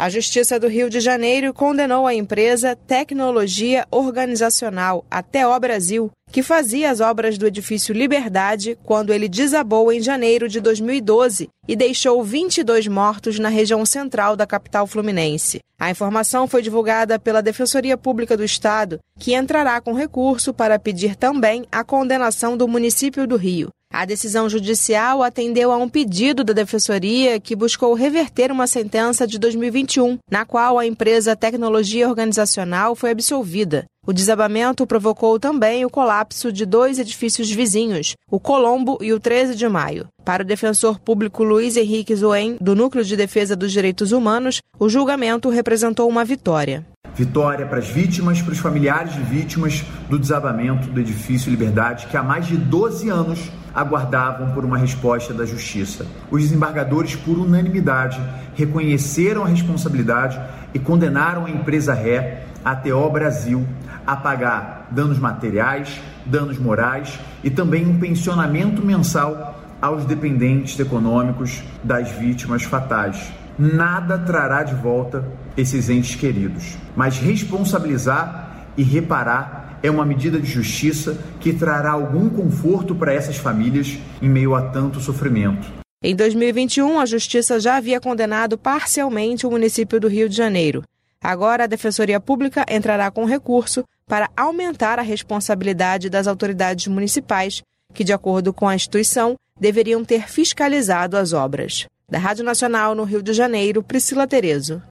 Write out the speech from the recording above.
A Justiça do Rio de Janeiro condenou a empresa Tecnologia Organizacional, a TO Brasil, que fazia as obras do edifício Liberdade quando ele desabou em janeiro de 2012 e deixou 22 mortos na região central da capital fluminense. A informação foi divulgada pela Defensoria Pública do Estado, que entrará com recurso para pedir também a condenação do município do Rio. A decisão judicial atendeu a um pedido da Defensoria que buscou reverter uma sentença de 2021, na qual a empresa Tecnologia Organizacional foi absolvida. O desabamento provocou também o colapso de 2 edifícios vizinhos, o Colombo e o 13 de Maio. Para o defensor público Luiz Henrique Zoen, do Núcleo de Defesa dos Direitos Humanos, o julgamento representou uma vitória. Vitória para as vítimas, para os familiares de vítimas do desabamento do edifício Liberdade, que há mais de 12 anos aguardavam por uma resposta da Justiça. Os desembargadores, por unanimidade, reconheceram a responsabilidade e condenaram a empresa ré, a TO Brasil, a pagar danos materiais, danos morais e também um pensionamento mensal aos dependentes econômicos das vítimas fatais. Nada trará de volta esses entes queridos, mas responsabilizar e reparar é uma medida de justiça que trará algum conforto para essas famílias em meio a tanto sofrimento. Em 2021, a Justiça já havia condenado parcialmente o município do Rio de Janeiro. Agora, a Defensoria Pública entrará com recurso para aumentar a responsabilidade das autoridades municipais, que, de acordo com a instituição, deveriam ter fiscalizado as obras. Da Rádio Nacional no Rio de Janeiro, Priscila Terezo.